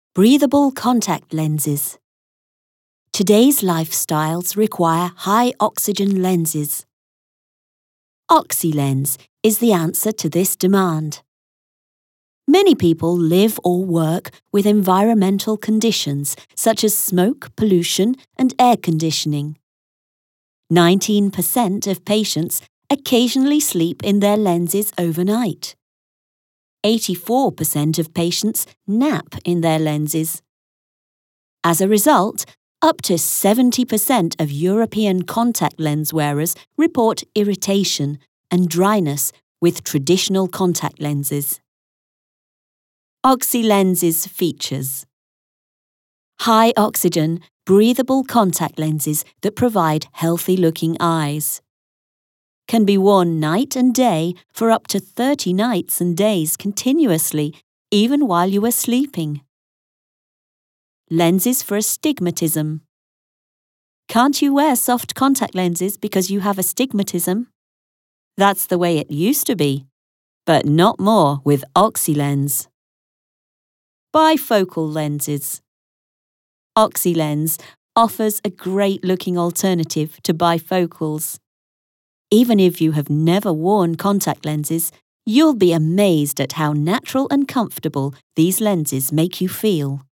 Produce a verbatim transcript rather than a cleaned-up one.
Breathable contact lenses. Today's lifestyles require high-oxygen lenses. OxyLens is the answer to this demand. Many people live or work with environmental conditions such as smoke, pollution, and air conditioning. nineteen percent of patients occasionally sleep in their lenses overnight. eighty-four percent of patients nap in their lenses. As a result, up to seventy percent of European contact lens wearers report irritation and dryness with traditional contact lenses. OxyLens' features: high oxygen, breathable contact lenses that provide healthy-looking eyes. Can be worn night and day for up to thirty nights and days continuously, even while you are sleeping. Lenses for astigmatism. Can't you wear soft contact lenses because you have astigmatism? That's the way it used to be, but not more with OxyLens. Bifocal lenses. OxyLens offers a great-looking alternative to bifocals. Even if you have never worn contact lenses, you'll be amazed at how natural and comfortable these lenses make you feel.